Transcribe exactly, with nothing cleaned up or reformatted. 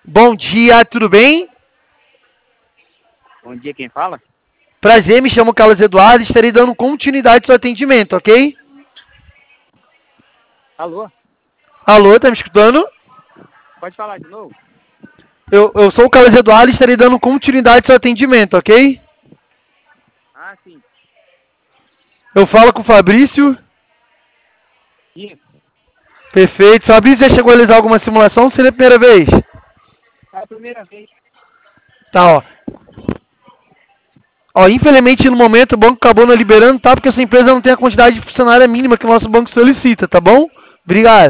Bom dia, tudo bem? Bom dia, quem fala? Prazer, me chamo Carlos Eduardo e estarei dando continuidade ao seu atendimento, ok? Alô? Alô, tá me escutando? Pode falar de novo? Eu, eu sou o Carlos Eduardo e estarei dando continuidade ao seu atendimento, ok? Ah, sim. Eu falo com o Fabrício. Isso. Perfeito. Fabrício, já chegou a realizar alguma simulação ou seria a primeira vez? É a primeira vez. Tá, ó. Ó, infelizmente no momento o banco acabou não liberando, tá? Porque essa empresa não tem a quantidade de funcionária mínima que o nosso banco solicita, tá bom? Obrigado.